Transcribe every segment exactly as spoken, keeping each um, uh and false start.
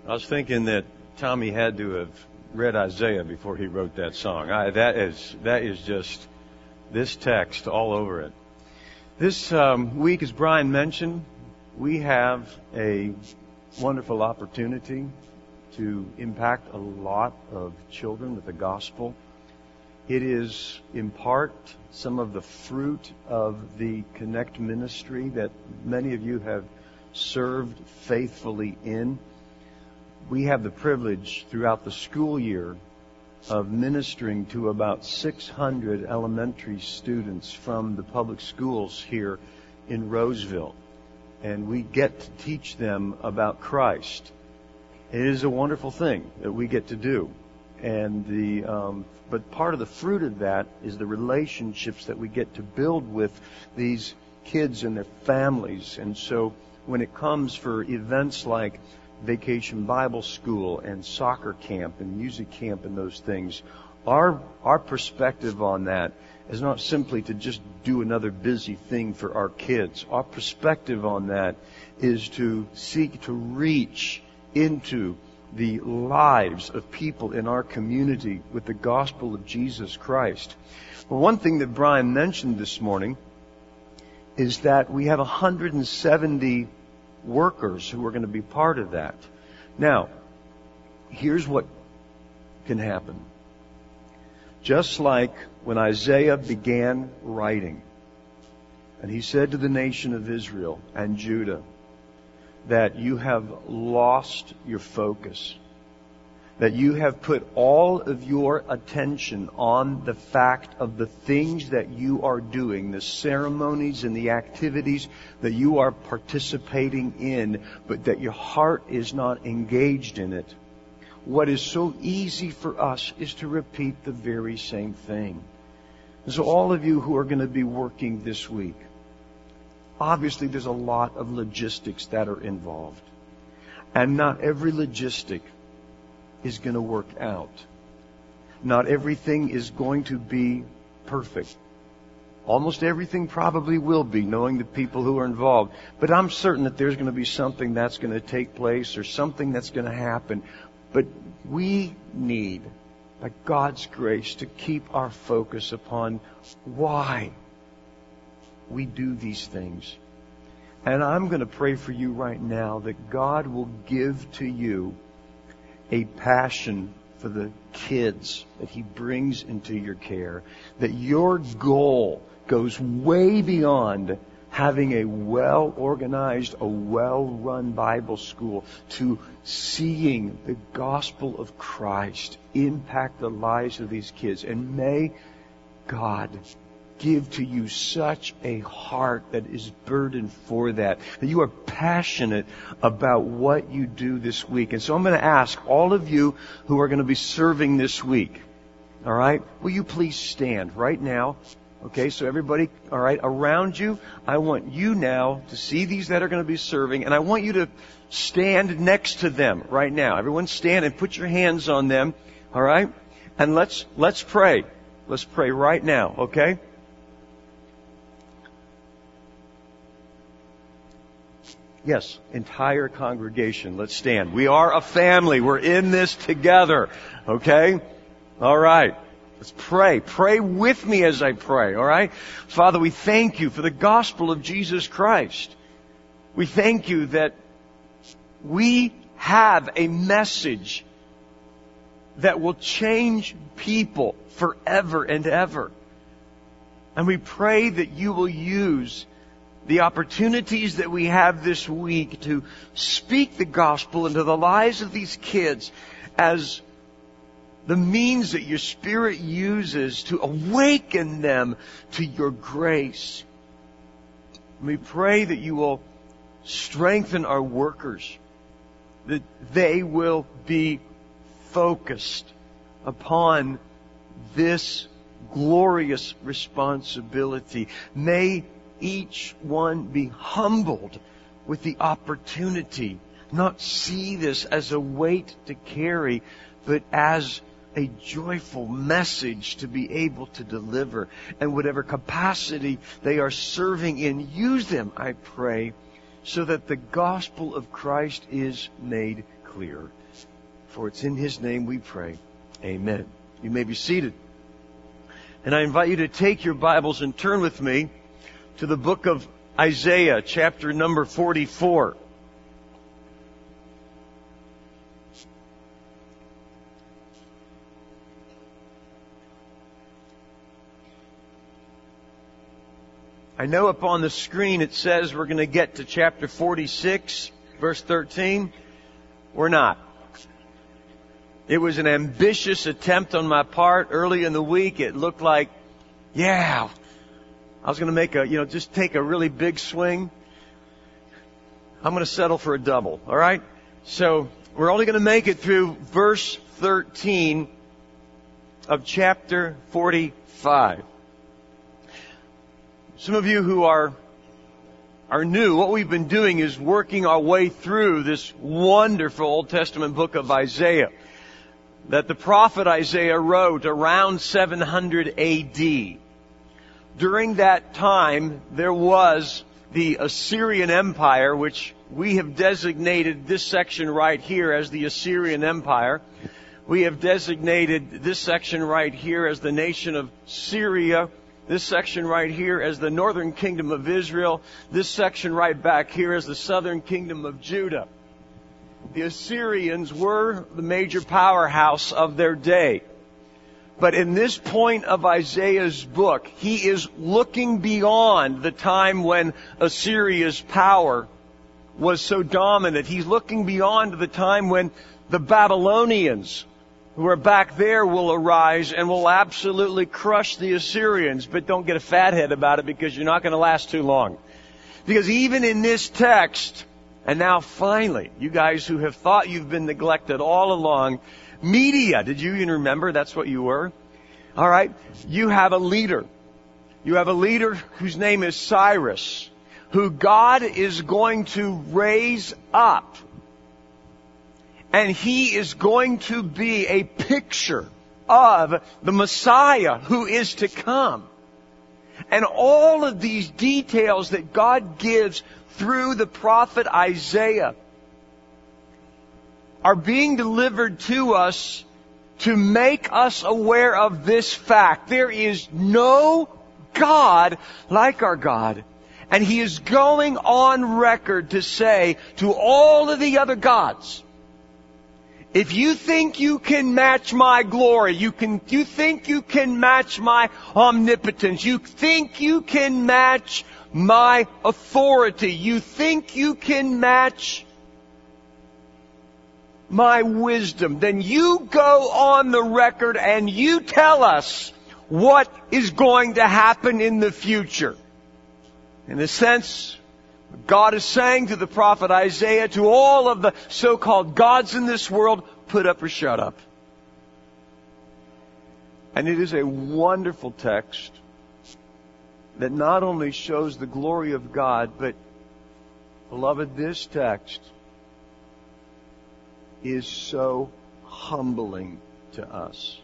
I was thinking that Tommy had to have read Isaiah before he wrote that song. I, that is that is just this text all over it. This um, week, as Brian mentioned, we have a wonderful opportunity to impact a lot of children with the gospel. It is, in part, some of the fruit of the Connect ministry that many of you have served faithfully in. We have the privilege throughout the school year of ministering to about six hundred elementary students from the public schools here in Roseville. And we get to teach them about Christ. It is a wonderful thing that we get to do. And the um, but part of the fruit of that is the relationships that we get to build with these kids and their families. And so when it comes for events like Vacation Bible School and soccer camp and music camp and those things, our our perspective on that is not simply to just do another busy thing for our kids. Our perspective on that is to seek to reach into the lives of people in our community with the gospel of Jesus Christ. Well, one thing that Brian mentioned this morning is that we have one hundred seventy workers who are going to be part of that. Now, here's what can happen. Just like when Isaiah began writing, and he said to the nation of Israel and Judah that you have lost your focus, that you have put all of your attention on the fact of the things that you are doing, the ceremonies and the activities that you are participating in, but that your heart is not engaged in it. What is so easy for us is to repeat the very same thing. And so all of you who are going to be working this week, obviously there's a lot of logistics that are involved. And not every logistic is going to work out. Not everything is going to be perfect. Almost everything probably will be, knowing the people who are involved. But I'm certain that there's going to be something that's going to take place or something that's going to happen. But we need, by God's grace, to keep our focus upon why we do these things. And I'm going to pray for you right now that God will give to you a passion for the kids that He brings into your care. That your goal goes way beyond having a well-organized, a well-run Bible school to seeing the gospel of Christ impact the lives of these kids. And may God give to you such a heart that is burdened for that, that you are passionate about what you do this week. And so I'm going to ask all of you who are going to be serving this week, all right, will you please stand right now? Okay, so everybody, all right, around you, I want you now to see these that are going to be serving, and I want you to stand next to them right now. Everyone stand and put your hands on them, all right? And let's let's pray. Let's pray right now, okay? Yes, entire congregation, let's stand. We are a family. We're in this together, okay? All right. Let's pray. Pray with me as I pray, all right? Father, we thank you for the gospel of Jesus Christ. We thank you that we have a message that will change people forever and ever. And we pray that you will use the opportunities that we have this week to speak the gospel into the lives of these kids as the means that your Spirit uses to awaken them to your grace. And we pray that you will strengthen our workers, that they will be focused upon this glorious responsibility. May each one be humbled with the opportunity, not see this as a weight to carry, but as a joyful message to be able to deliver. And whatever capacity they are serving in, use them, I pray, so that the gospel of Christ is made clear. For it's in His name we pray. Amen. You may be seated. And I invite you to take your Bibles and turn with me to the book of Isaiah, chapter number forty-four. I know up on the screen it says we're going to get to chapter forty-six, verse thirteen. We're not. It was an ambitious attempt on my part early in the week. It looked like, yeah, I was going to make a, you know, just take a really big swing. I'm going to settle for a double, all right? So we're only going to make it through verse thirteen of chapter forty-five. Some of you who are are new, what we've been doing is working our way through this wonderful Old Testament book of Isaiah that the prophet Isaiah wrote around seven hundred A D. During that time, there was the Assyrian Empire, which we have designated this section right here as the Assyrian Empire. We have designated this section right here as the nation of Syria. This section right here as the northern kingdom of Israel. This section right back here as the southern kingdom of Judah. The Assyrians were the major powerhouse of their day. But in this point of Isaiah's book, he is looking beyond the time when Assyria's power was so dominant. He's looking beyond the time when the Babylonians, who are back there, will arise and will absolutely crush the Assyrians. But don't get a fathead about it, because you're not going to last too long. Because even in this text, and now finally, you guys who have thought you've been neglected all along, media, did you even remember that's what you were? All right, you have a leader. You have a leader whose name is Cyrus, who God is going to raise up. And he is going to be a picture of the Messiah who is to come. And all of these details that God gives through the prophet Isaiah are being delivered to us to make us aware of this fact. There is no God like our God. And He is going on record to say to all of the other gods, if you think you can match my glory, you can, you think you can match my omnipotence, you think you can match my authority, you think you can match my wisdom, then you go on the record and you tell us what is going to happen in the future. In a sense, God is saying to the prophet Isaiah, to all of the so-called gods in this world, put up or shut up. And it is a wonderful text that not only shows the glory of God, but, beloved, this text is so humbling to us.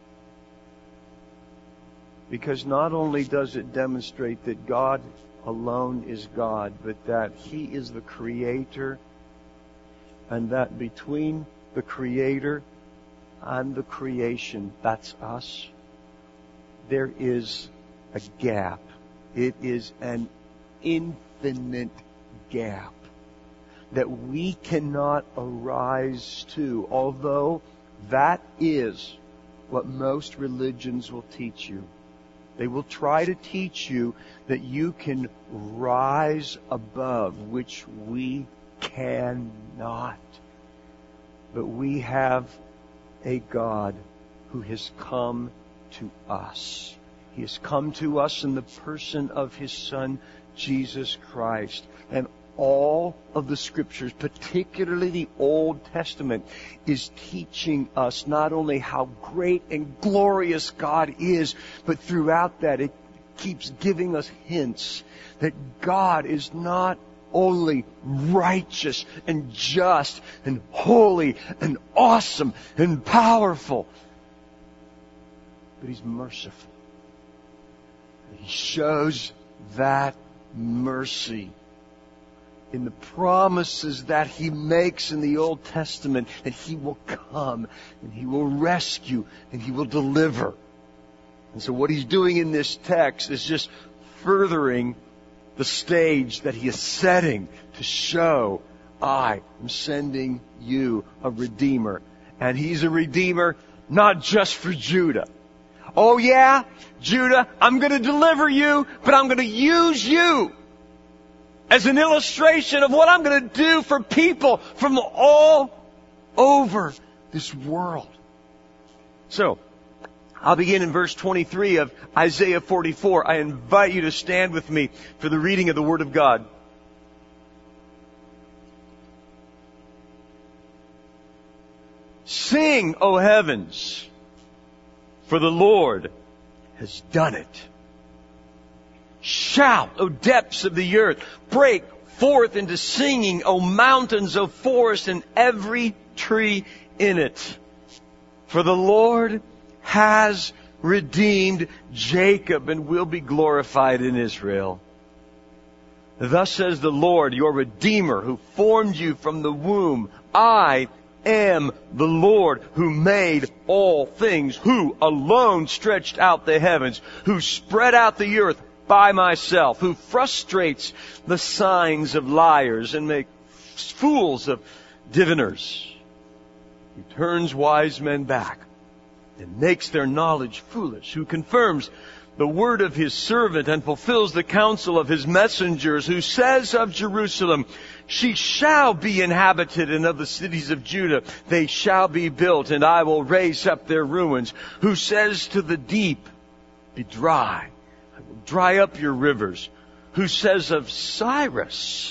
Because not only does it demonstrate that God alone is God, but that He is the Creator, and that between the Creator and the creation, that's us, there is a gap. It is an infinite gap that we cannot arise to, although that is what most religions will teach you. They will try to teach you that you can rise above, which we cannot. But we have a God who has come to us. He has come to us in the person of His Son, Jesus Christ. And all of the Scriptures, particularly the Old Testament, is teaching us not only how great and glorious God is, but throughout that it keeps giving us hints that God is not only righteous and just and holy and awesome and powerful, but He's merciful. He shows that mercy in the promises that He makes in the Old Testament, that He will come and He will rescue and He will deliver. And so what He's doing in this text is just furthering the stage that He is setting to show, I am sending you a Redeemer. And He's a Redeemer not just for Judah. Oh yeah, Judah, I'm going to deliver you, but I'm going to use you as an illustration of what I'm going to do for people from all over this world. So, I'll begin in verse twenty-three of Isaiah forty-four. I invite you to stand with me for the reading of the Word of God. Sing, O heavens, for the Lord has done it. Shout, O depths of the earth. Break forth into singing, O mountains, O forest, and every tree in it. For the Lord has redeemed Jacob and will be glorified in Israel. Thus says the Lord, your Redeemer, who formed you from the womb. I am the Lord who made all things, who alone stretched out the heavens, who spread out the earth by myself, who frustrates the signs of liars and makes fools of diviners, who turns wise men back and makes their knowledge foolish, who confirms the word of His servant and fulfills the counsel of His messengers, who says of Jerusalem, she shall be inhabited, and of the cities of Judah they shall be built, and I will raise up their ruins, who says to the deep, be dry, I will dry up your rivers, who says of Cyrus,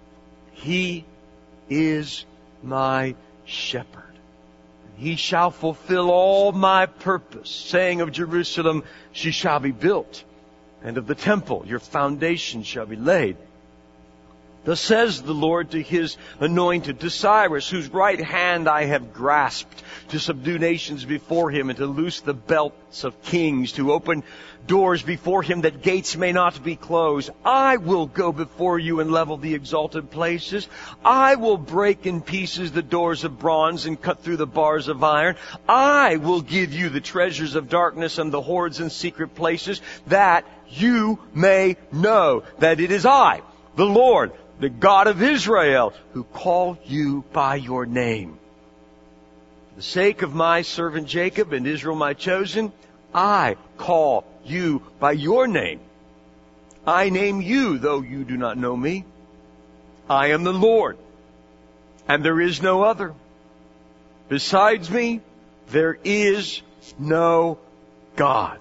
he is my shepherd. He shall fulfill all my purpose, saying of Jerusalem, she shall be built, and of the temple your foundation shall be laid. Thus says the Lord to His anointed, to Cyrus, whose right hand I have grasped, to subdue nations before Him, and to loose the belts of kings, to open doors before Him that gates may not be closed. I will go before you and level the exalted places. I will break in pieces the doors of bronze and cut through the bars of iron. I will give you the treasures of darkness and the hoards in secret places, that you may know that it is I, the Lord, the God of Israel, who call you by your name. For the sake of my servant Jacob and Israel my chosen, I call you by your name. I name you, though you do not know me. I am the Lord, and there is no other. Besides me, there is no God.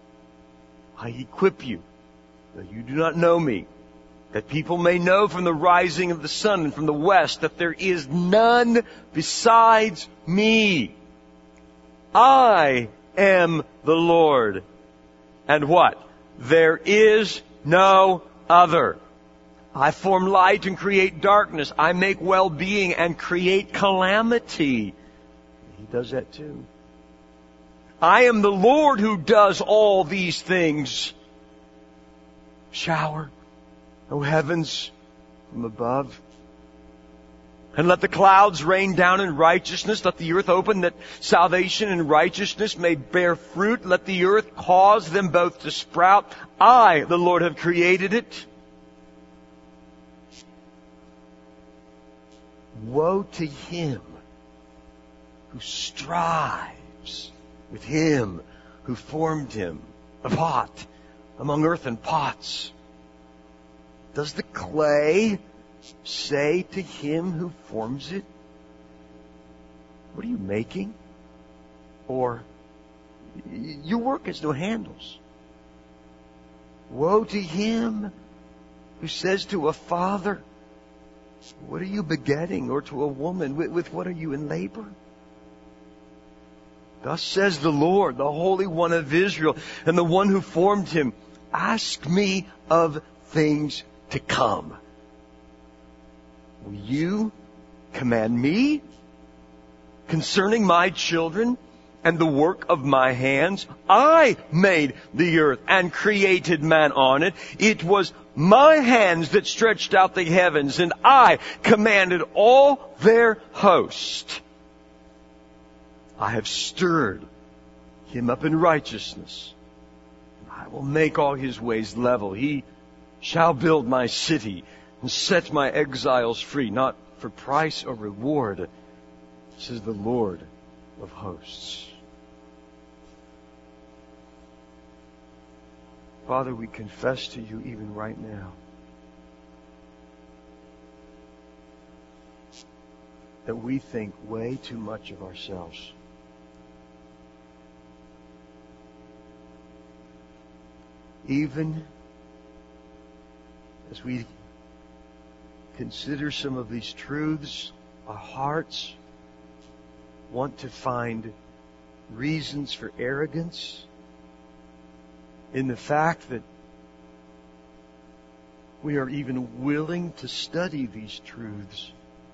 I equip you, though you do not know me, that people may know from the rising of the sun and from the west that there is none besides me. I am the Lord. And what? There is no other. I form light and create darkness. I make well-being and create calamity. He does that too. I am the Lord who does all these things. Shower, O heavens, from above. And let the clouds rain down in righteousness. Let the earth open that salvation and righteousness may bear fruit. Let the earth cause them both to sprout. I, the Lord, have created it. Woe to him who strives with him who formed him, a pot among earthen pots. Does the clay say to him who forms it, what are you making? Or, your work has no handles. Woe to him who says to a father, what are you begetting? Or to a woman, with, with what are you in labor? Thus says the Lord, the Holy One of Israel, and the one who formed him, ask me of things to come. Will you command me concerning my children and the work of my hands. I made the earth and created man on it. It was my hands that stretched out the heavens, and I commanded all their host. I have stirred him up in righteousness. I will make all his ways level. He shall build my city and set my exiles free, not for price or reward, says the Lord of hosts. Father, we confess to you even right now that we think way too much of ourselves. Even as we consider some of these truths, our hearts want to find reasons for arrogance in the fact that we are even willing to study these truths.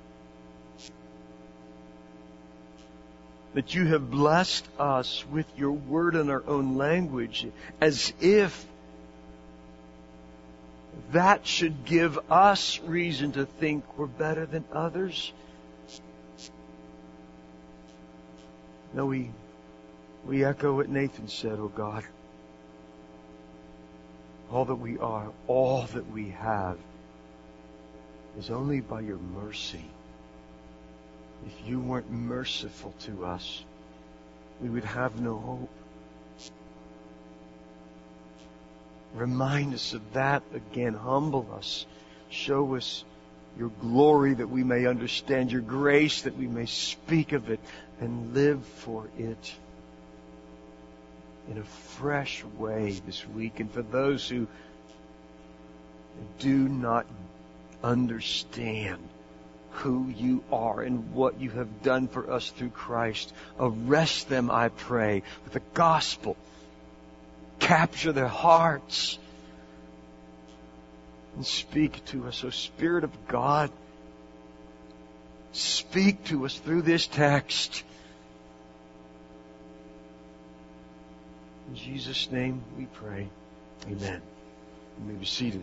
That you have blessed us with your word in our own language, as if that should give us reason to think we're better than others. No, we, we echo what Nathan said, oh God. All that we are, all that we have, is only by your mercy. If you weren't merciful to us, we would have no hope. Remind us of that again. Humble us. Show us your glory that we may understand, your grace that we may speak of it and live for it in a fresh way this week. And for those who do not understand who you are and what you have done for us through Christ, arrest them, I pray, with the gospel. Capture their hearts and speak to us. O Spirit of God, speak to us through this text. In Jesus' name we pray. Amen. You may be seated.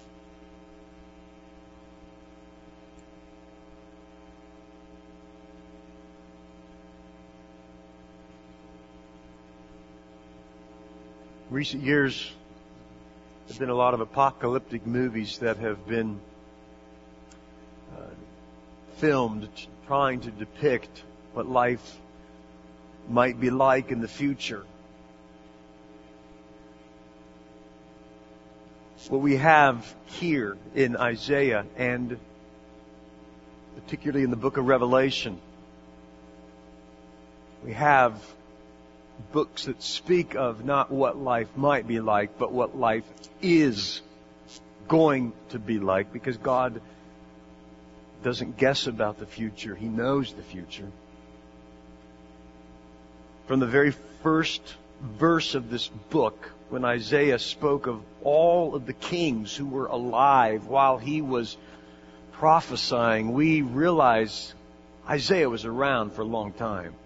Recent years, there have been a lot of apocalyptic movies that have been uh, filmed trying to depict what life might be like in the future. What we have here in Isaiah and particularly in the book of Revelation, we have books that speak of not what life might be like, but what life is going to be like, because God doesn't guess about the future. He knows the future. From the very first verse of this book, when Isaiah spoke of all of the kings who were alive while he was prophesying, we realize Isaiah was around for a long time.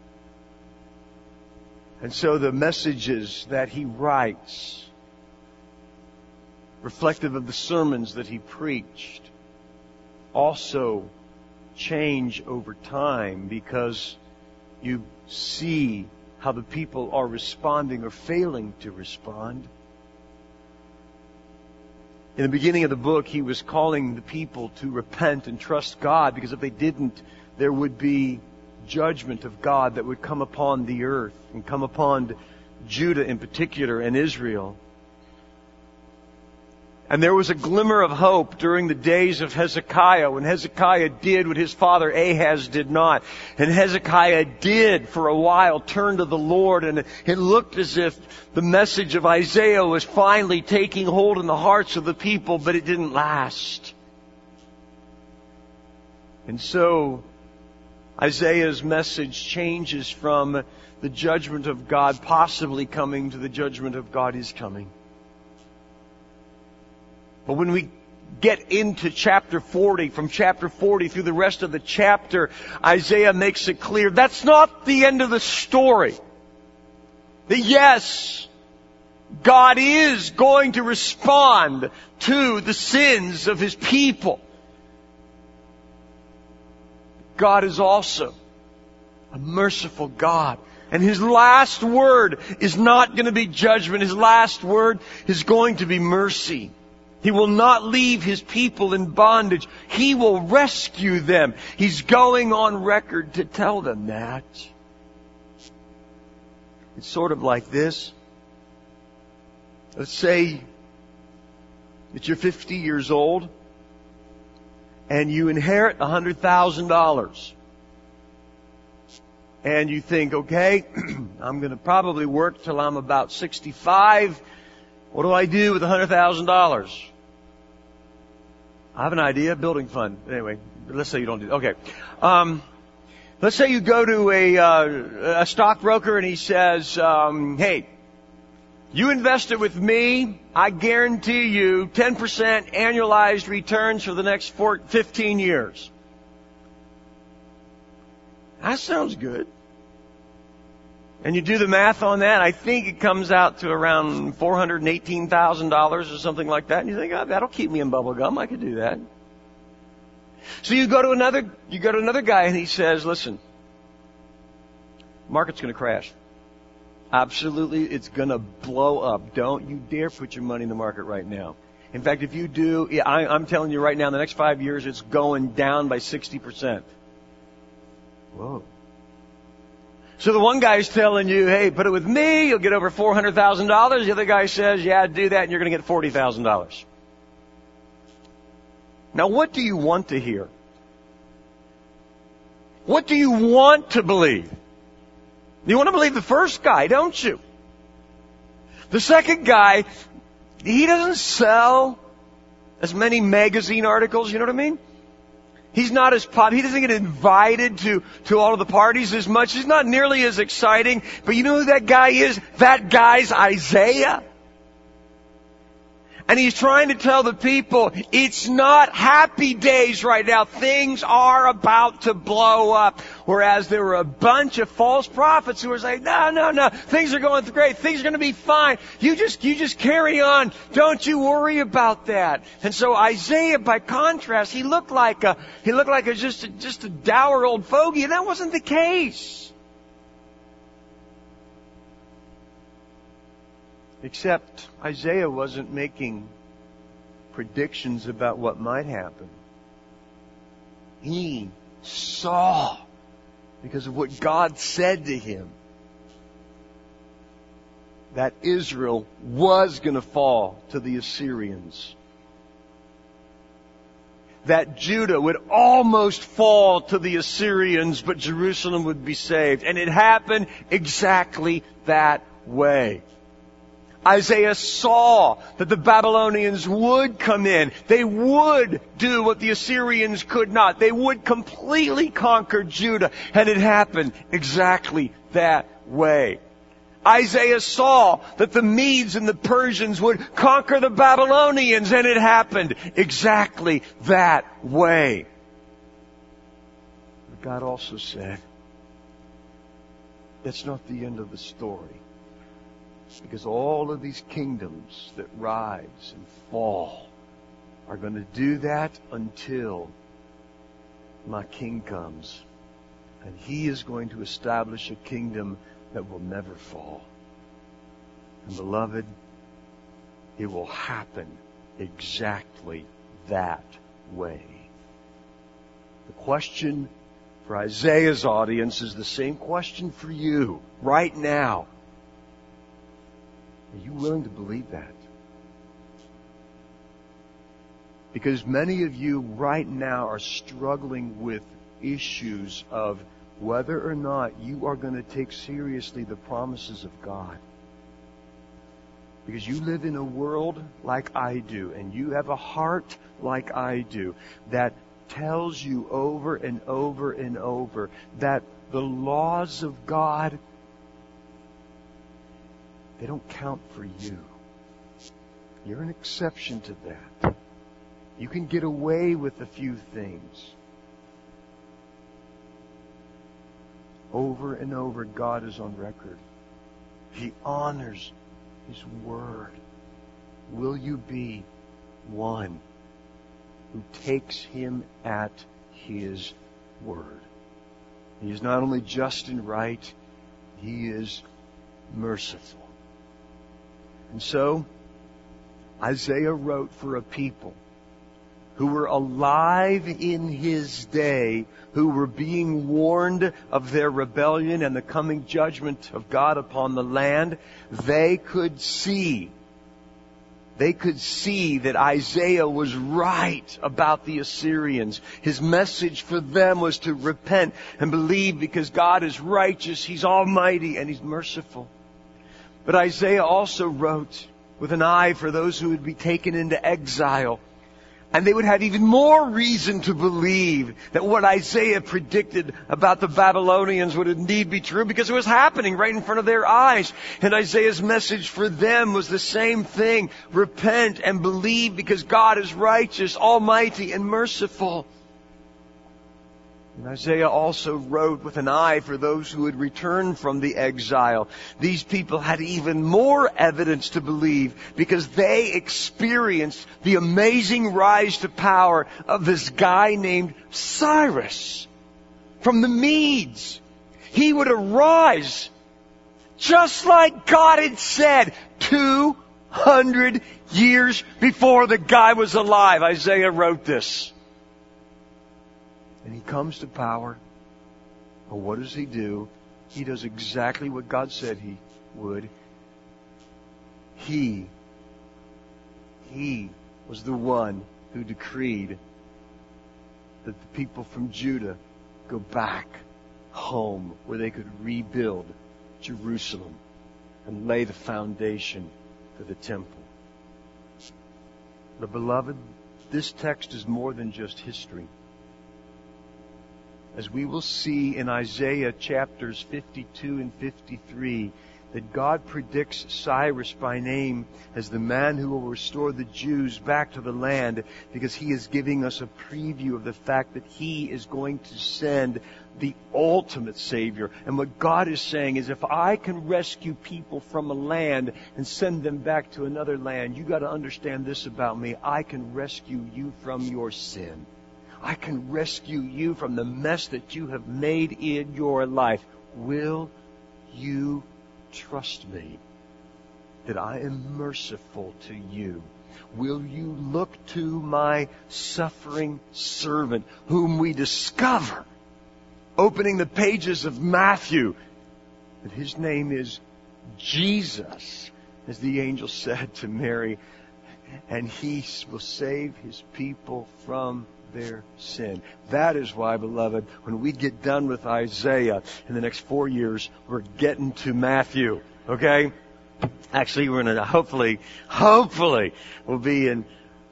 And so the messages that he writes, reflective of the sermons that he preached, also change over time, because you see how the people are responding or failing to respond. In the beginning of the book, he was calling the people to repent and trust God, because if they didn't, there would be judgment of God that would come upon the earth and come upon Judah in particular and Israel. And there was a glimmer of hope during the days of Hezekiah, when Hezekiah did what his father Ahaz did not. And Hezekiah did, for a while, turn to the Lord, and it looked as if the message of Isaiah was finally taking hold in the hearts of the people, but it didn't last. And so Isaiah's message changes from the judgment of God possibly coming to the judgment of God is coming. But when we get into chapter forty, from chapter forty through the rest of the chapter, Isaiah makes it clear that's not the end of the story. that yes, God is going to respond to the sins of His people. God is also a merciful God. And His last word is not going to be judgment. His last word is going to be mercy. He will not leave His people in bondage. He will rescue them. He's going on record to tell them that. It's sort of like this. Let's say that you're fifty years old and you inherit one hundred thousand dollars. And you think, okay, I'm going to probably work till I'm about sixty-five. What do I do with one hundred thousand dollars? I have an idea, building fund. Anyway, let's say you don't do Okay. Um, let's say you go to a, uh, a stockbroker and he says, um, hey, you invested with me, I guarantee you ten percent annualized returns for the next four, fifteen years. That sounds good. And you do the math on that, I think it comes out to around four hundred eighteen thousand dollars or something like that. And you think, oh, that'll keep me in bubble gum. I could do that. So you go to another, you go to another guy and he says, listen, market's going to crash. Absolutely, it's going to blow up. Don't you dare put your money in the market right now. In fact, if you do, I, I'm telling you right now, in the next five years, it's going down by sixty percent. Whoa. So the one guy's telling you, hey, put it with me, you'll get over four hundred thousand dollars. The other guy says, yeah, do that, and you're going to get forty thousand dollars. Now, what do you want to hear? What do you want to believe? You want to believe the first guy, don't you? The second guy, he doesn't sell as many magazine articles, you know what I mean? He's not as pop. He doesn't get invited to, to all of the parties as much. He's not nearly as exciting. But you know who that guy is? That guy's Isaiah. And he's trying to tell the people, it's not happy days right now. Things are about to blow up. Whereas there were a bunch of false prophets who were saying, no, no, no, things are going great. Things are going to be fine. You just, you just carry on. Don't you worry about that. And so Isaiah, by contrast, he looked like a, he looked like a, just, a, just a dour old fogey. And that wasn't the case. Except Isaiah wasn't making predictions about what might happen. He saw, because of what God said to him, that Israel was going to fall to the Assyrians. That Judah would almost fall to the Assyrians, but Jerusalem would be saved. And it happened exactly that way. Isaiah saw that the Babylonians would come in. They would do what the Assyrians could not. They would completely conquer Judah. And it happened exactly that way. Isaiah saw that the Medes and the Persians would conquer the Babylonians. And it happened exactly that way. But God also said, that's not the end of the story. Because all of these kingdoms that rise and fall are going to do that until my king comes. And he is going to establish a kingdom that will never fall. And beloved, it will happen exactly that way. The question for Isaiah's audience is the same question for you right now. Are you willing to believe that? Because many of you right now are struggling with issues of whether or not you are going to take seriously the promises of God. Because you live in a world like I do, and you have a heart like I do, that tells you over and over and over that the laws of God, they don't count for you. You're an exception to that. You can get away with a few things. Over and over, God is on record. He honors His word. Will you be one who takes Him at His word? He is not only just and right, He is merciful. And so, Isaiah wrote for a people who were alive in his day, who were being warned of their rebellion and the coming judgment of God upon the land. They could see, they could see that Isaiah was right about the Assyrians. His message for them was to repent and believe because God is righteous, He's almighty, and He's merciful. But Isaiah also wrote with an eye for those who would be taken into exile. And they would have even more reason to believe that what Isaiah predicted about the Babylonians would indeed be true because it was happening right in front of their eyes. And Isaiah's message for them was the same thing. Repent and believe because God is righteous, almighty, and merciful. And Isaiah also wrote with an eye for those who had returned from the exile. These people had even more evidence to believe because they experienced the amazing rise to power of this guy named Cyrus from the Medes. He would arise just like God had said two hundred years before the guy was alive. Isaiah wrote this. And he comes to power. But what does he do? He does exactly what God said he would. He, he was the one who decreed that the people from Judah go back home where they could rebuild Jerusalem and lay the foundation for the temple. But beloved, this text is more than just history. As we will see in Isaiah chapters fifty-two and fifty-three, that God predicts Cyrus by name as the man who will restore the Jews back to the land because He is giving us a preview of the fact that He is going to send the ultimate Savior. And what God is saying is, if I can rescue people from a land and send them back to another land, you got to understand this about me. I can rescue you from your sin. I can rescue you from the mess that you have made in your life. Will you trust me that I am merciful to you? Will you look to my suffering servant, whom we discover opening the pages of Matthew, that His name is Jesus, as the angel said to Mary, and He will save His people from their sin. That is why, beloved, when we get done with Isaiah in the next four years, we're getting to Matthew. Okay? Actually, we're going to hopefully, hopefully, we'll be in,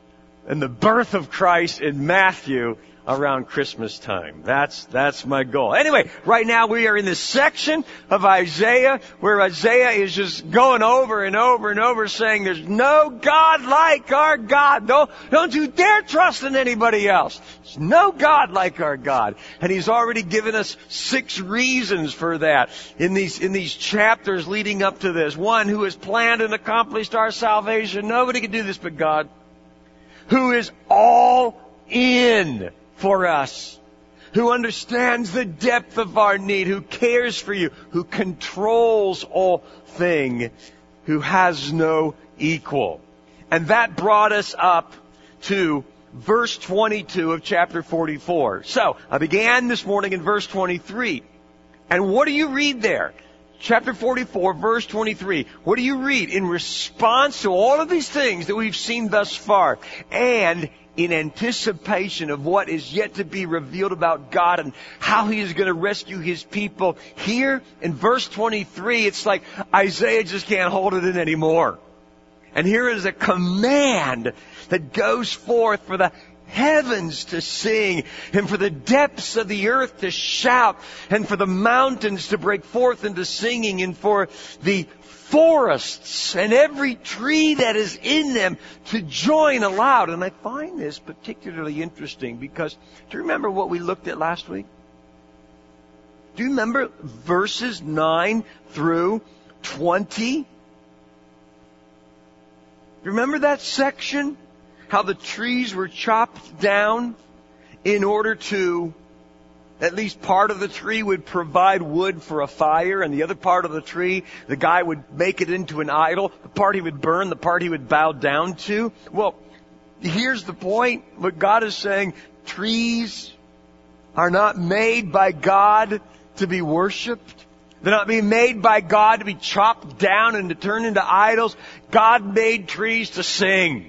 in the birth of Christ in Matthew around Christmas time. That's, that's my goal. Anyway, right now we are in this section of Isaiah where Isaiah is just going over and over and over saying there's no God like our God. Don't, don't you dare trust in anybody else. There's no God like our God. And He's already given us six reasons for that in these, in these chapters leading up to this. One, who has planned and accomplished our salvation. Nobody can do this but God. Who is all in for us, who understands the depth of our need, who cares for you, who controls all things, who has no equal. And that brought us up to verse twenty-two of chapter forty-four. So, I began this morning in verse twenty-three. And what do you read there? Chapter forty-four, verse twenty-three. What do you read? In response to all of these things that we've seen thus far, and in anticipation of what is yet to be revealed about God and how He is going to rescue His people, here in verse twenty-three, it's like Isaiah just can't hold it in anymore. And here is a command that goes forth for the heavens to sing, and for the depths of the earth to shout, and for the mountains to break forth into singing, and for the forests and every tree that is in them to join aloud. And I find this particularly interesting because, do you remember what we looked at last week? Do you remember verses nine through twenty. Remember that section? How the trees were chopped down in order to, at least part of the tree would provide wood for a fire, and the other part of the tree, the guy would make it into an idol. The part he would burn, the part he would bow down to. Well, here's the point. What God is saying, trees are not made by God to be worshipped. They're not being made by God to be chopped down and to turn into idols. God made trees to sing.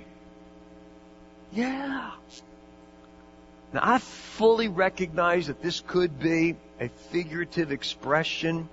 Yeah. Now, I fully recognize that this could be a figurative expression.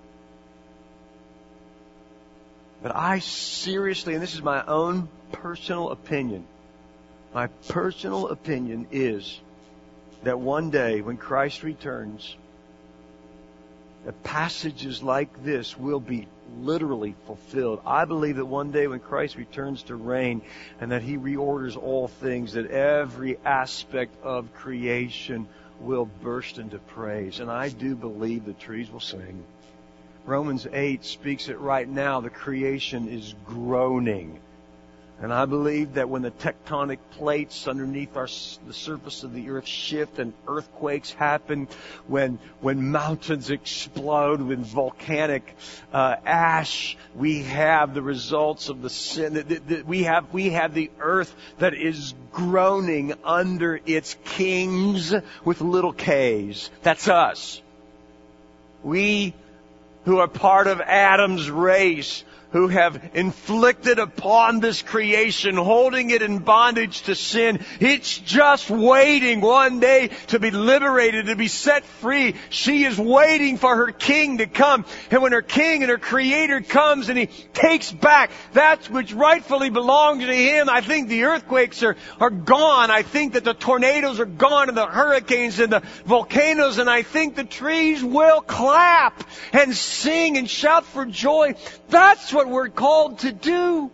But I seriously, and this is my own personal opinion, my personal opinion is that one day when Christ returns, that passages like this will be literally fulfilled. I believe that one day when Christ returns to reign and that He reorders all things, that every aspect of creation will burst into praise. And I do believe the trees will sing. Romans eight speaks it right now. The creation is groaning. And I believe that when the tectonic plates underneath our, the surface of the earth shift and earthquakes happen, when when mountains explode with volcanic uh, ash, we have the results of the sin. We have we have the earth that is groaning under its kings with little k's. That's us. We who are part of Adam's race, who have inflicted upon this creation, holding it in bondage to sin. It's just waiting one day to be liberated, to be set free. She is waiting for her king to come. And when her king and her creator comes and he takes back that which rightfully belongs to him, I think the earthquakes are, are gone. I think that the tornadoes are gone and the hurricanes and the volcanoes. And I think the trees will clap and sing and shout for joy. That's what we're called to do.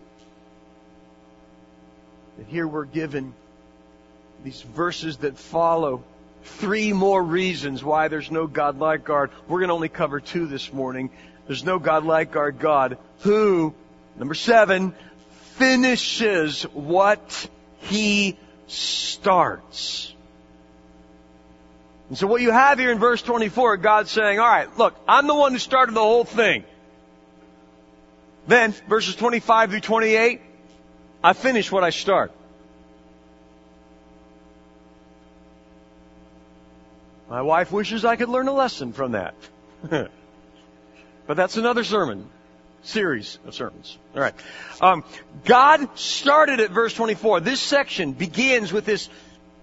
And here we're given these verses that follow three more reasons why there's no God like our God. We're going to only cover two this morning. There's no God like our God who, number seven, finishes what He starts. And so what you have here in verse twenty-four, God's saying, all right, look, I'm the one who started the whole thing. Then, verses twenty-five through twenty-eight, I finish what I start. My wife wishes I could learn a lesson from that. But that's another sermon. Series of sermons. All right. Um, God started at verse twenty-four. This section begins with this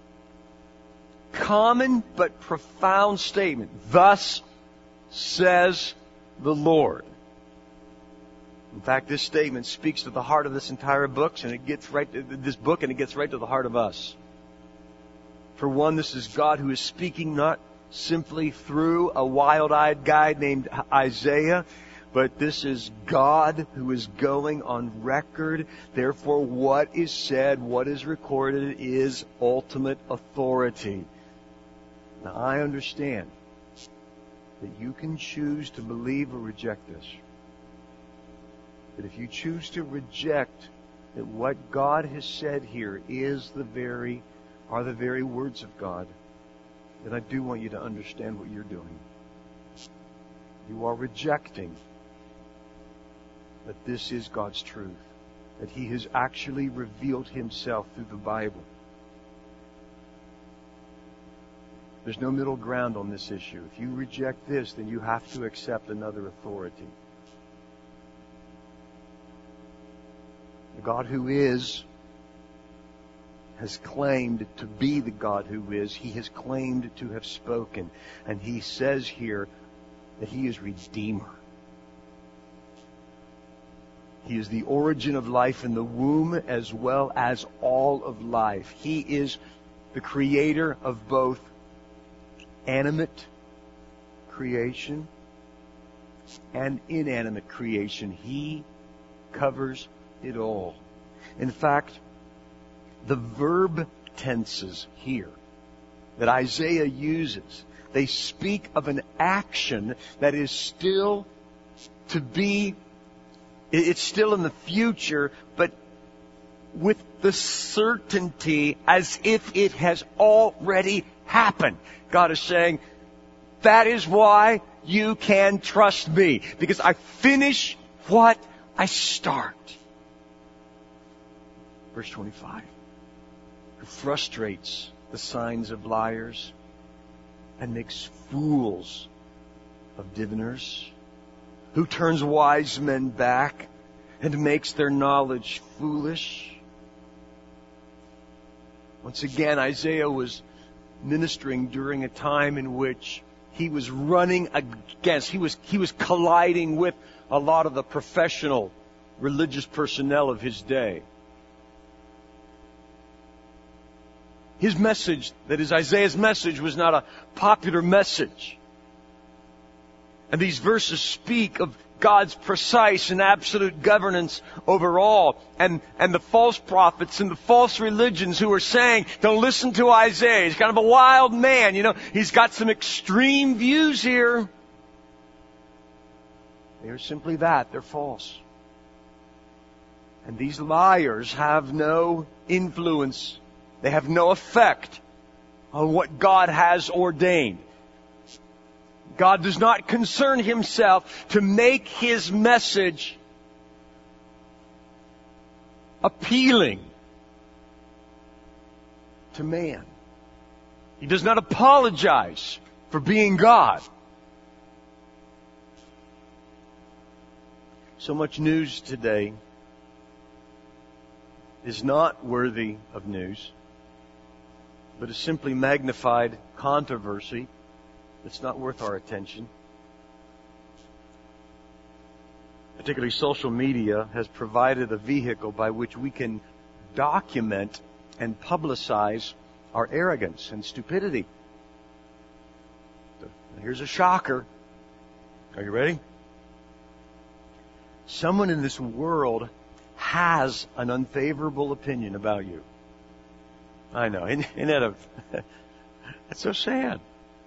common but profound statement. Thus says the Lord. In fact, this statement speaks to the heart of this entire book, and it gets right to this book, and it gets right to the heart of us. For one, this is God who is speaking not simply through a wild-eyed guy named Isaiah, but this is God who is going on record. Therefore, what is said, what is recorded, is ultimate authority. Now, I understand that you can choose to believe or reject this. But if you choose to reject that what God has said here is the very, are the very words of God, then I do want you to understand what you're doing. You are rejecting that this is God's truth, that He has actually revealed Himself through the Bible. There's no middle ground on this issue. If you reject this, then you have to accept another authority. The God who is has claimed to be the God who is. He has claimed to have spoken. And He says here that He is Redeemer. He is the origin of life in the womb as well as all of life. He is the creator of both animate creation and inanimate creation. He covers it all. In fact, the verb tenses here that Isaiah uses, they speak of an action that is still to be It's still in the future, but with the certainty as if it has already happened. God is saying, that is why you can trust me, because I finish what I start. Verse twenty-five. Who frustrates the signs of liars and makes fools of diviners, who turns wise men back and makes their knowledge foolish. Once again, Isaiah was ministering during a time in which he was running against, he was, he was colliding with a lot of the professional religious personnel of his day. His message, that is Isaiah's message, was not a popular message. And these verses speak of God's precise and absolute governance over all. And, and the false prophets and the false religions who are saying, don't listen to Isaiah. He's kind of a wild man. You know, he's got some extreme views here. They are simply that. They're false. And these liars have no influence. They have no effect on what God has ordained. God does not concern Himself to make His message appealing to man. He does not apologize for being God. So much news today is not worthy of news, but is simply magnified controversy that's not worth our attention. Particularly social media has provided a vehicle by which we can document and publicize our arrogance and stupidity. So, here's a shocker. Are you ready? Someone in this world has an unfavorable opinion about you. I know. Isn't that a, that's so sad.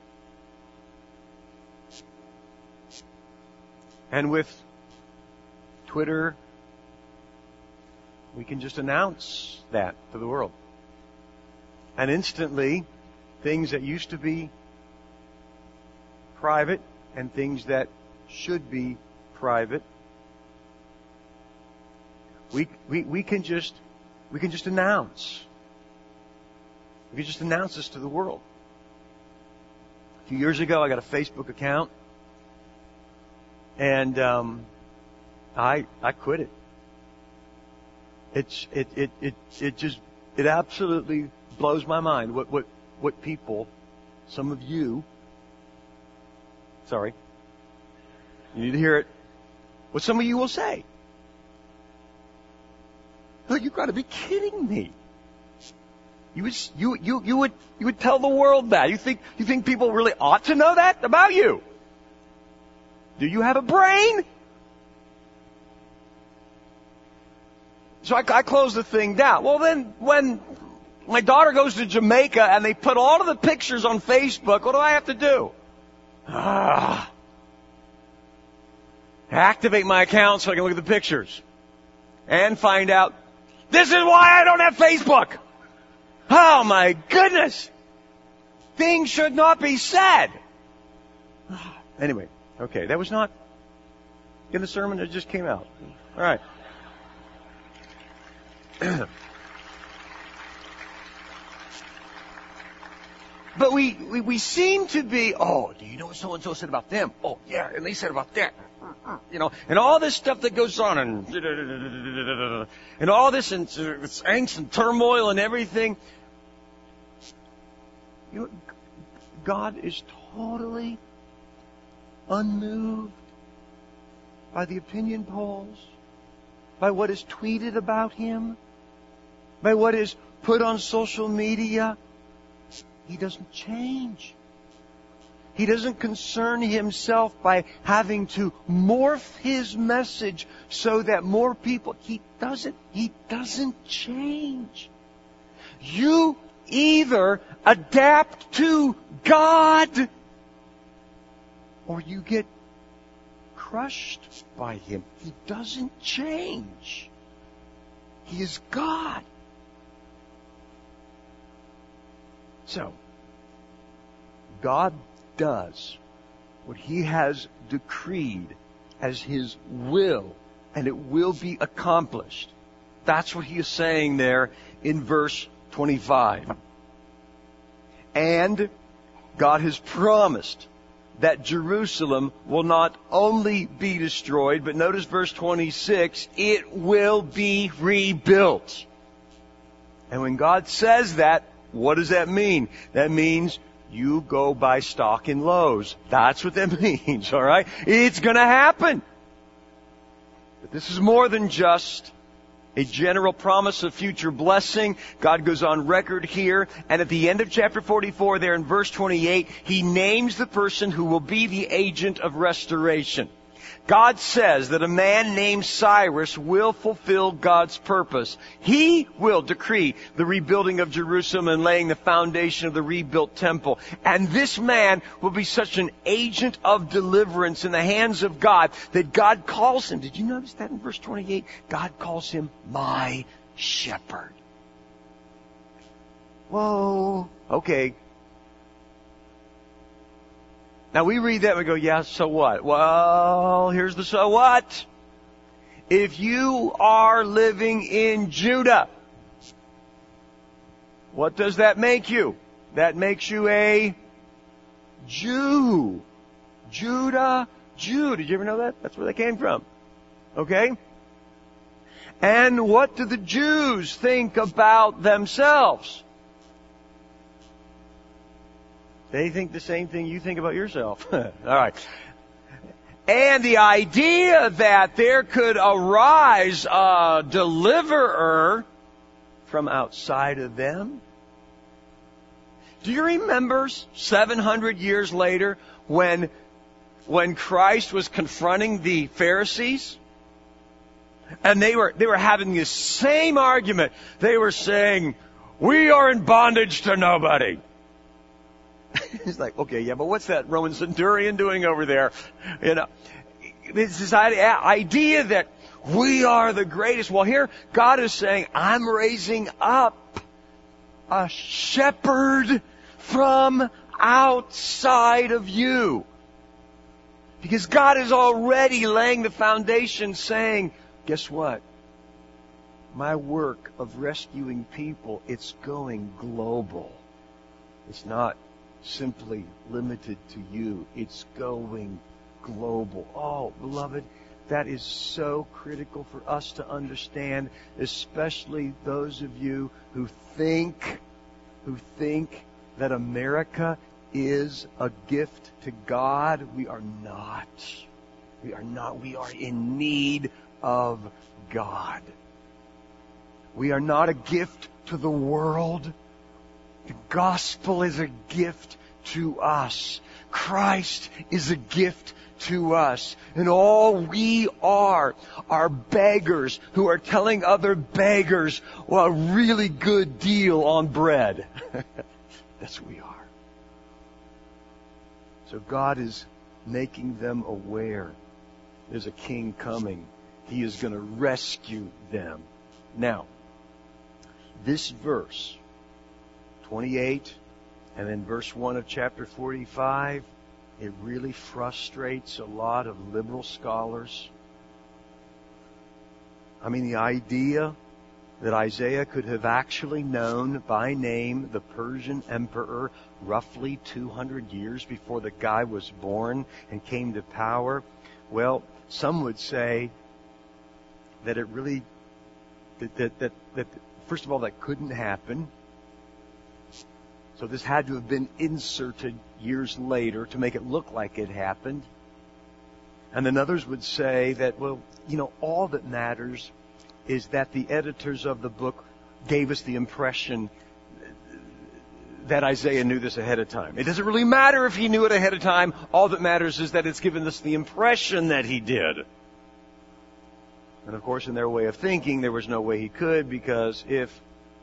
And with Twitter, we can just announce that to the world. And instantly, things that used to be private and things that should be private, we we we can just we can just announce. We can just announce this to the world. A few years ago, I got a Facebook account. And um, I I quit it. It's it it it it just it absolutely blows my mind what what what people, some of you, sorry, you need to hear it. What some of you will say. Look, you've got to be kidding me. You would you you you would you would tell the world that. You think you think people really ought to know that about you? Do you have a brain? So I, I closed the thing down. Well, then when my daughter goes to Jamaica and they put all of the pictures on Facebook, what do I have to do? Ah, activate my account so I can look at the pictures and find out, this is why I don't have Facebook. Oh my goodness. Things should not be said. Anyway. Okay, that was not in the sermon that just came out. All right. But we, we, we seem to be, oh, do you know what so-and-so said about them? Oh, yeah, and they said about that. You know, and all this stuff that goes on, and, and all this, and it's angst and turmoil and everything. You know, God is totally unmoved by the opinion polls, by what is tweeted about Him, by what is put on social media. He doesn't change. He doesn't concern Himself by having to morph His message so that more people, He doesn't, He doesn't change. You either adapt to God or you get crushed by him. He doesn't change. He is God. So, God does what he has decreed as his will, and it will be accomplished. That's what he is saying there in verse twenty-five. And God has promised that Jerusalem will not only be destroyed, but notice verse twenty-six, it will be rebuilt. And when God says that, what does that mean? That means you go buy stock in Lowe's. That's what that means, all right? It's going to happen. But this is more than just a general promise of future blessing. God goes on record here, and at the end of chapter forty-four, there in verse twenty-eight, he names the person who will be the agent of restoration. God says that a man named Cyrus will fulfill God's purpose. He will decree the rebuilding of Jerusalem and laying the foundation of the rebuilt temple. And this man will be such an agent of deliverance in the hands of God that God calls him. Did you notice that in verse twenty-eight? God calls him my shepherd. Whoa. Okay. Now we read that and we go, yeah, so what? Well, here's the so what. If you are living in Judah, what does that make you? That makes you a Jew. Judah, Jew. Did you ever know that? That's where they came from. Okay? And what do the Jews think about themselves? They think the same thing you think about yourself. All right. And the idea that there could arise a deliverer from outside of them. Do you remember seven hundred years later when, when Christ was confronting the Pharisees? And they were, they were having the same argument. They were saying, we are in bondage to nobody. It's like, okay, yeah, but what's that Roman centurion doing over there? You know, it's this idea that we are the greatest. Well, here God is saying, I'm raising up a shepherd from outside of you. Because God is already laying the foundation saying, guess what? My work of rescuing people, it's going global. It's not simply limited to you. It's going global. Oh, beloved, that is so critical for us to understand, especially those of you who think, who think that America is a gift to God. We are not. We are not. We are in need of God. We are not a gift to the world. The gospel is a gift to us. Christ is a gift to us. And all we are are beggars who are telling other beggars, well, a really good deal on bread. That's what we are. So God is making them aware there's a king coming. He is going to rescue them. Now, this verse, twenty-eight, and then verse one of chapter forty-five, it really frustrates a lot of liberal scholars. I mean, the idea that Isaiah could have actually known by name the Persian emperor roughly two hundred years before the guy was born and came to power, well, some would say that it really, that, that, that, that first of all, that couldn't happen. So this had to have been inserted years later to make it look like it happened. And then others would say that, well, you know, all that matters is that the editors of the book gave us the impression that Isaiah knew this ahead of time. It doesn't really matter if he knew it ahead of time. All that matters is that it's given us the impression that he did. And of course, in their way of thinking, there was no way he could, because if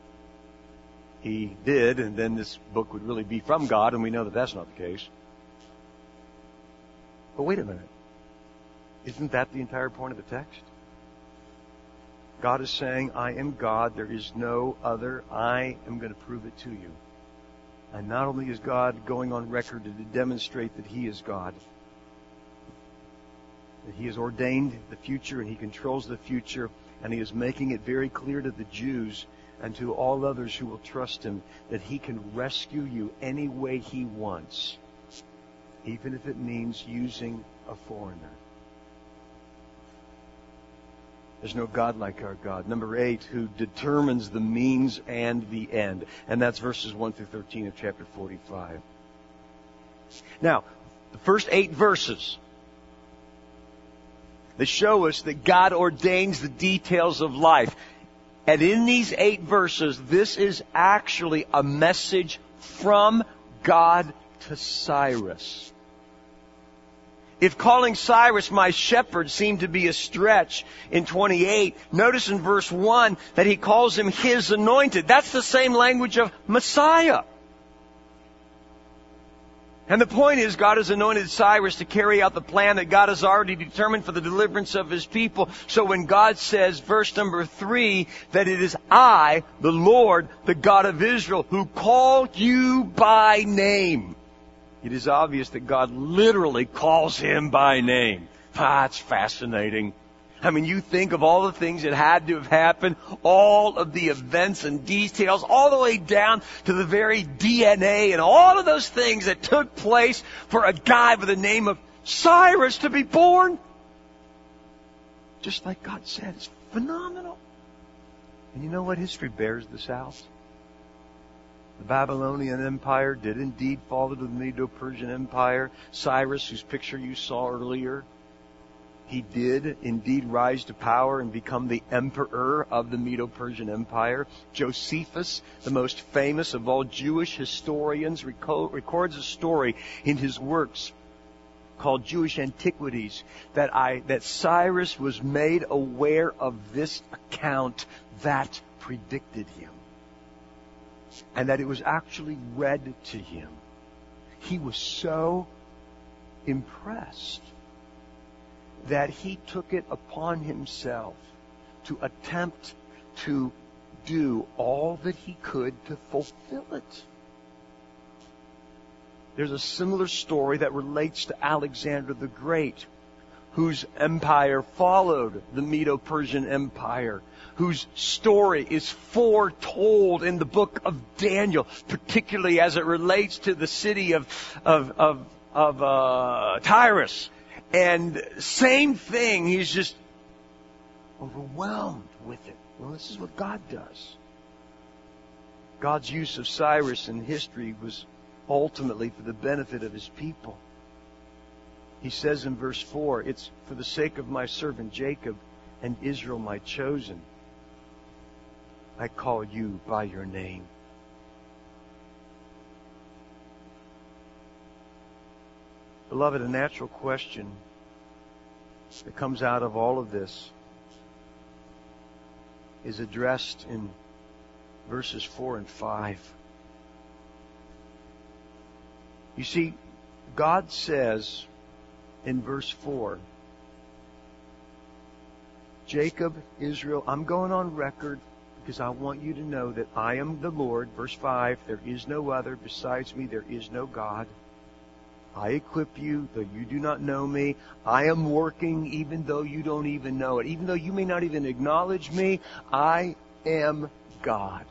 he did, and then this book would really be from God, and we know that that's not the case. But wait a minute. Isn't that the entire point of the text? God is saying, I am God. There is no other. I am going to prove it to you. And not only is God going on record to demonstrate that He is God, that He has ordained the future and He controls the future, and He is making it very clear to the Jews and to all others who will trust Him that He can rescue you any way He wants, even if it means using a foreigner. There's no God like our God. Number eight, who determines the means and the end. And that's verses one through thirteen of chapter forty-five. Now, the first eight verses, they show us that God ordains the details of life. And in these eight verses, this is actually a message from God to Cyrus. If calling Cyrus my shepherd seemed to be a stretch in twenty-eight, notice in verse one that he calls him his anointed. That's the same language of Messiah. And the point is, God has anointed Cyrus to carry out the plan that God has already determined for the deliverance of His people. So when God says, verse number three, that it is I, the Lord, the God of Israel, who call you by name, it is obvious that God literally calls him by name. That's fascinating. I mean, you think of all the things that had to have happened, all of the events and details, all the way down to the very D N A and all of those things that took place for a guy by the name of Cyrus to be born. Just like God said, it's phenomenal. And you know what? History bears this out. The Babylonian Empire did indeed fall into the Medo-Persian Empire. Cyrus, whose picture you saw earlier, he did indeed rise to power and become the emperor of the Medo-Persian Empire. Josephus, the most famous of all Jewish historians, records a story in his works called Jewish Antiquities that I that Cyrus was made aware of this account that predicted him. And that it was actually read to him. He was so impressed that he took it upon himself to attempt to do all that he could to fulfill it. There's a similar story that relates to Alexander the Great, whose empire followed the Medo-Persian Empire, whose story is foretold in the book of Daniel, particularly as it relates to the city of of of, of uh, Tyrus. And same thing, he's just overwhelmed with it. Well, this is what God does. God's use of Cyrus in history was ultimately for the benefit of His people. He says in verse four, it's for the sake of my servant Jacob and Israel my chosen, I call you by your name. Beloved, a natural question that comes out of all of this is addressed in verses four and five. You see, God says in verse four, Jacob, Israel, I'm going on record because I want you to know that I am the Lord. Verse five, there is no other. Besides me, there is no God. I equip you, though you do not know me. I am working even though you don't even know it. Even though you may not even acknowledge me, I am God.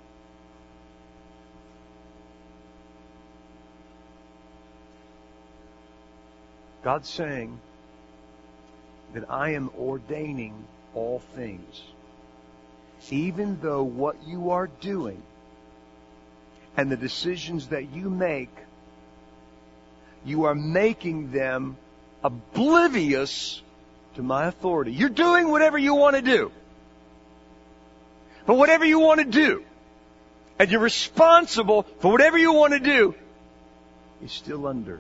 God's saying that I am ordaining all things. Even though what you are doing and the decisions that you make, you are making them oblivious to my authority. You're doing whatever you want to do. But whatever you want to do, and you're responsible for whatever you want to do, is still under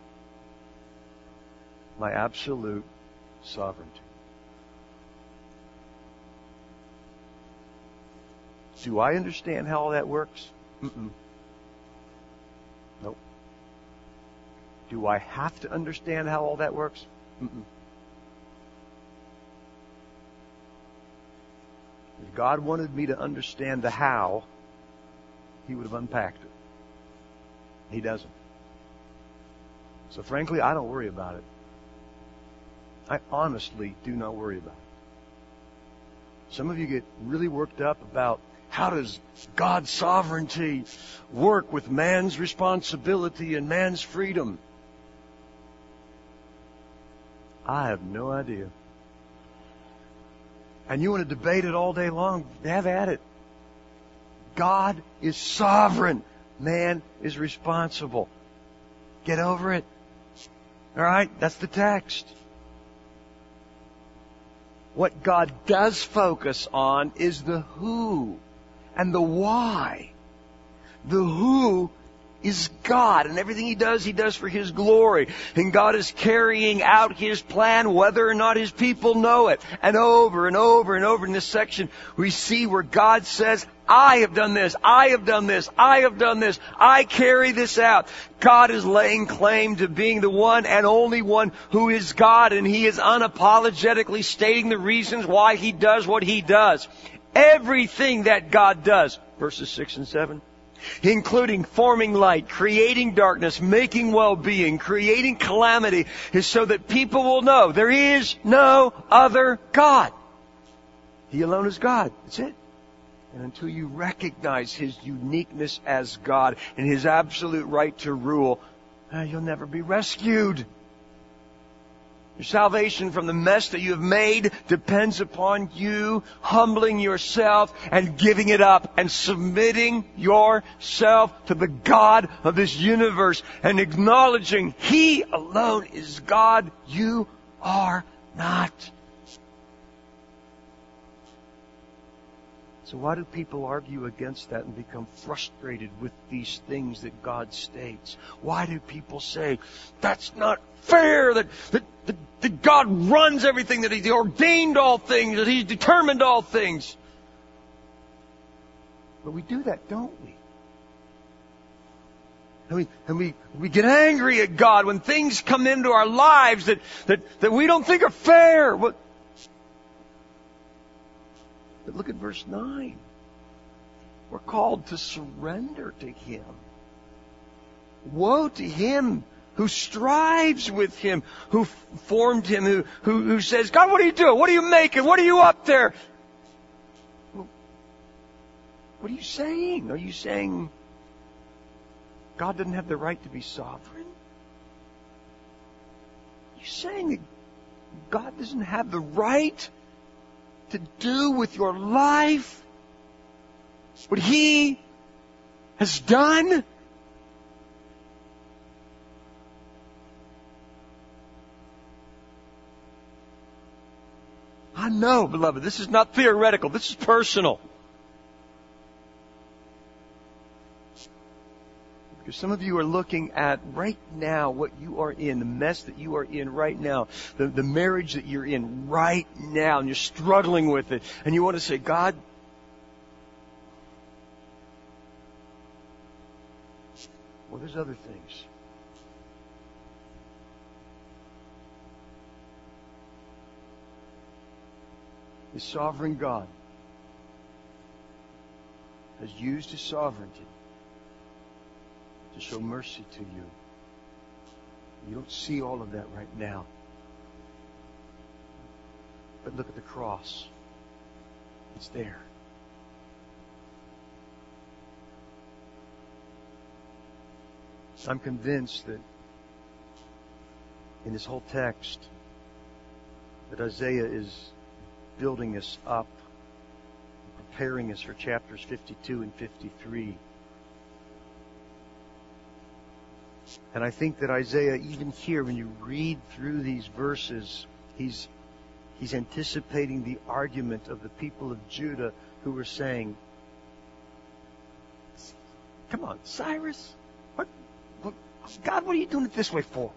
my absolute sovereignty. Do I understand how all that works? Mm-mm. Nope. Do I have to understand how all that works? Mm-mm. God wanted me to understand the how, He would have unpacked it. He doesn't. So frankly, I don't worry about it. I honestly do not worry about it. Some of you get really worked up about how does God's sovereignty work with man's responsibility and man's freedom. I have no idea. And you want to debate it all day long, have at it. God is sovereign. Man is responsible. Get over it. All right? That's the text. What God does focus on is the who and the why. The who is God, and everything He does, He does for His glory. And God is carrying out His plan whether or not His people know it. And over and over and over in this section, we see where God says, I have done this, I have done this, I have done this, I carry this out. God is laying claim to being the one and only one who is God, and He is unapologetically stating the reasons why He does what He does. Everything that God does, verses six and seven, including forming light, creating darkness, making well-being, creating calamity, is so that people will know there is no other God. He alone is God. That's it. And until you recognize His uniqueness as God and His absolute right to rule, you'll never be rescued. Your salvation from the mess that you have made depends upon you humbling yourself and giving it up and submitting yourself to the God of this universe and acknowledging He alone is God. You are not. So why do people argue against that and become frustrated with these things that God states? Why do people say, that's not fair, that, that, that, that God runs everything, that He ordained all things, that He's determined all things? But we do that, don't we? And we, and we, we get angry at God when things come into our lives that, that, that we don't think are fair. What, But look at verse nine. We're called to surrender to Him. Woe to him who strives with Him, who formed him, who, who, who says, God, what are you doing? What are you making? What are you up there? Well, what are you saying? Are you saying God doesn't have the right to be sovereign? Are you saying that God doesn't have the right to do with your life what He has done? I know, beloved, this is not theoretical. This is personal. Because some of you are looking at right now what you are in, the mess that you are in right now, the, the marriage that you're in right now, and you're struggling with it. And you want to say, God, well, there's other things. The sovereign God has used His sovereignty to show mercy to you. You don't see all of that right now. But look at the cross. It's there. I'm convinced that in this whole text that Isaiah is building us up, preparing us for chapters fifty-two and fifty-three. And I think that Isaiah, even here, when you read through these verses, he's he's anticipating the argument of the people of Judah who were saying, come on, Cyrus, what, what, God, what are you doing it this way for?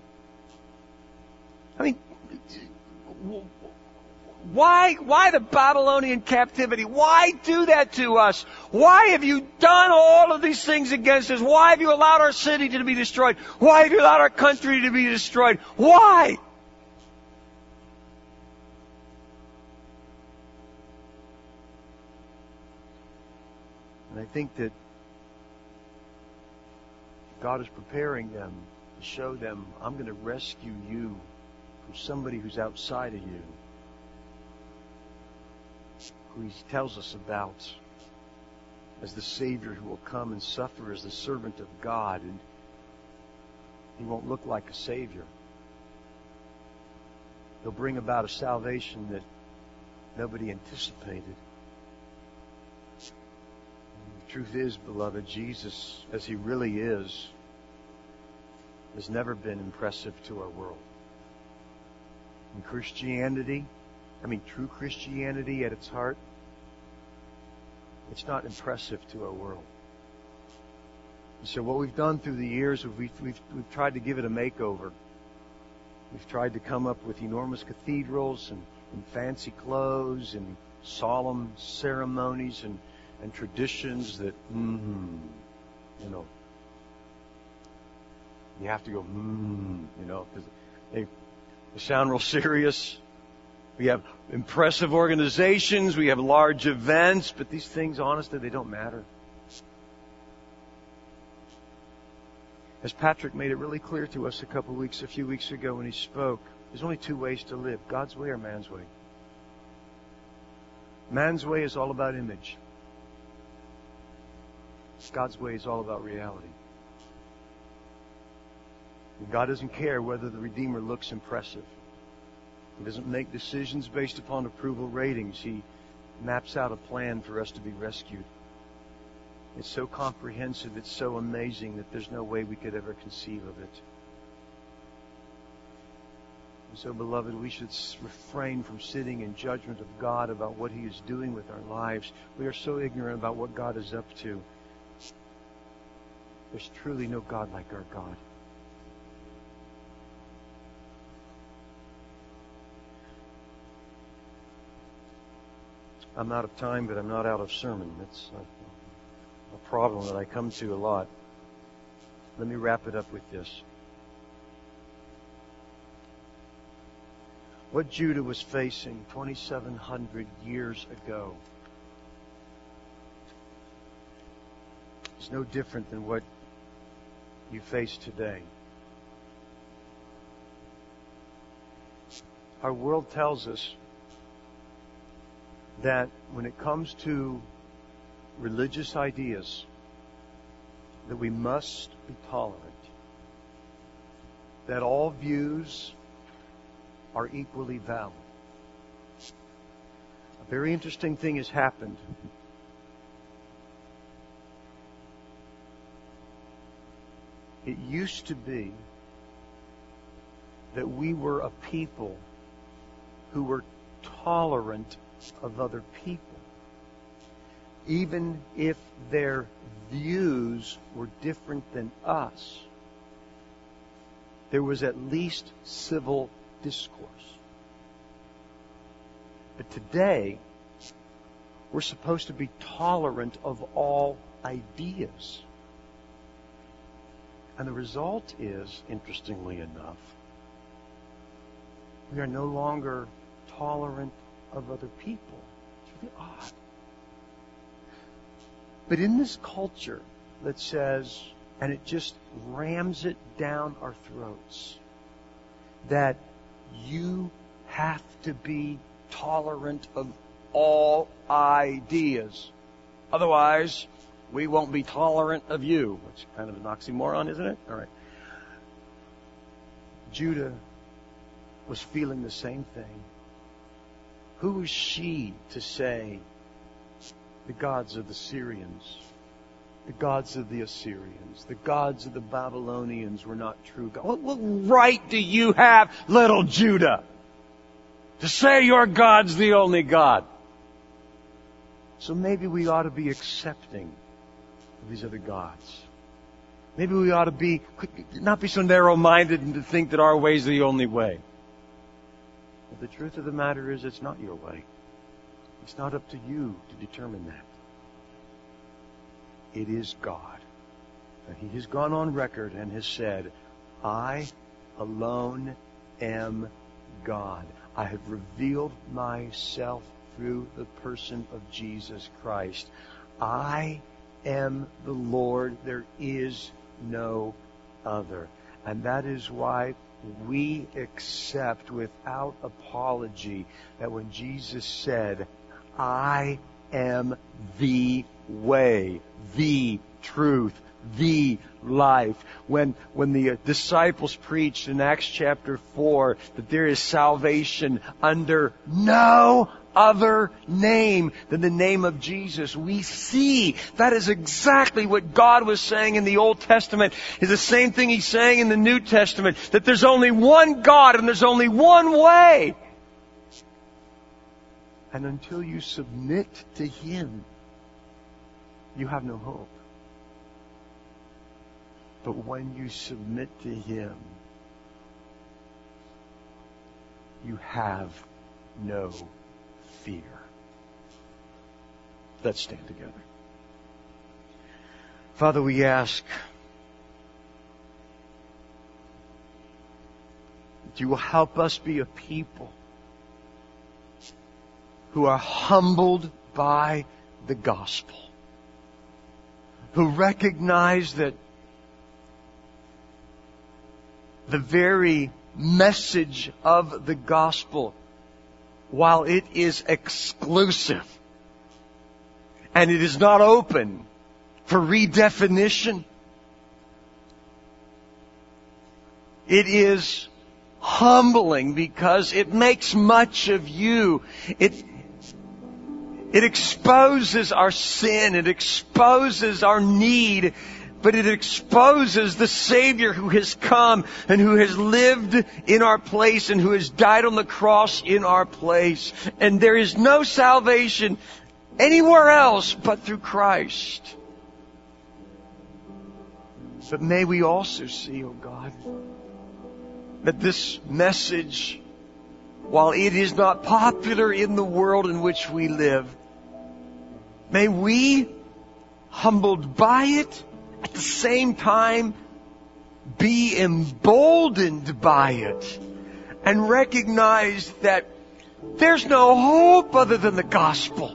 I mean, Why, why the Babylonian captivity? Why do that to us? Why have you done all of these things against us? Why have you allowed our city to be destroyed? Why have you allowed our country to be destroyed? Why? And I think that God is preparing them to show them, I'm going to rescue you from somebody who's outside of you, who He tells us about as the Savior who will come and suffer as the servant of God. And He won't look like a Savior. He'll bring about a salvation that nobody anticipated. The truth is, beloved, Jesus, as He really is, has never been impressive to our world. And Christianity, I mean true Christianity at its heart, it's not impressive to our world. And so what we've done through the years, we've, we've, we've tried to give it a makeover. We've tried to come up with enormous cathedrals and, and fancy clothes and solemn ceremonies and, and traditions that, mm, you know, you have to go, mm, you know, because they, they sound real serious. We have impressive organizations. We have large events. But these things, honestly, they don't matter. As Patrick made it really clear to us a couple of weeks, a few weeks ago when he spoke, there's only two ways to live, God's way or man's way. Man's way is all about image. God's way is all about reality. And God doesn't care whether the Redeemer looks impressive. He doesn't make decisions based upon approval ratings. He maps out a plan for us to be rescued. It's so comprehensive, it's so amazing that there's no way we could ever conceive of it. And so, beloved, we should refrain from sitting in judgment of God about what He is doing with our lives. We are so ignorant about what God is up to. There's truly no God like our God. I'm out of time, but I'm not out of sermon. It's a, a problem that I come to a lot. Let me wrap it up with this. What Judah was facing twenty-seven hundred years ago is no different than what you face today. Our world tells us that when it comes to religious ideas, that we must be tolerant, that all views are equally valid. A very interesting thing has happened. It used to be that we were a people who were tolerant of other people, even if their views were different than us. There was at least civil discourse. But today, we're supposed to be tolerant of all ideas. And the result is, interestingly enough, we are no longer tolerant of other people. It's really odd. But in this culture that says, and it just rams it down our throats, that you have to be tolerant of all ideas. Otherwise, we won't be tolerant of you. Which is kind of an oxymoron, isn't it? All right. Judah was feeling the same thing. Who is she to say the gods of the Syrians, the gods of the Assyrians, the gods of the Babylonians were not true gods? What, what right do you have, little Judah, to say your God's the only God? So maybe we ought to be accepting of these other gods. Maybe we ought to be, not be so narrow-minded and to think that our way is the only way. But the truth of the matter is, it's not your way. It's not up to you to determine that. It is God. And He has gone on record and has said, I alone am God. I have revealed myself through the person of Jesus Christ. I am the Lord. There is no other. And that is why we accept without apology that when Jesus said, I am the way, the truth, the life. When, when the disciples preached in Acts chapter four that there is salvation under no other name than the name of Jesus, we see that is exactly what God was saying in the Old Testament. Is the same thing He's saying in the New Testament, that there's only one God and there's only one way. And until you submit to Him, you have no hope. But when you submit to Him, you have no fear. Let's stand together. Father, we ask that You will help us be a people who are humbled by the gospel, who recognize that the very message of the gospel, while it is exclusive and it is not open for redefinition, it is humbling because it makes much of You. It, it exposes our sin. It exposes our need. But it exposes the Savior who has come and who has lived in our place and who has died on the cross in our place. And there is no salvation anywhere else but through Christ. But may we also see, oh God, that this message, while it is not popular in the world in which we live, may we, humbled by it, at the same time be emboldened by it and recognize that there's no hope other than the gospel.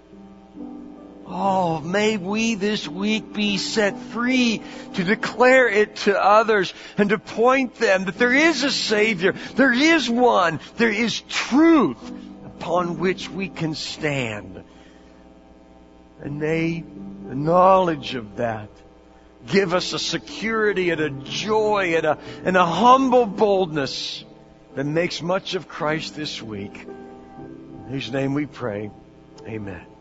Oh, may we this week be set free to declare it to others and to point them that there is a Savior, there is one, there is truth upon which we can stand. And may the knowledge of that give us a security and a joy and a, and a humble boldness that makes much of Christ this week. In His name we pray. Amen.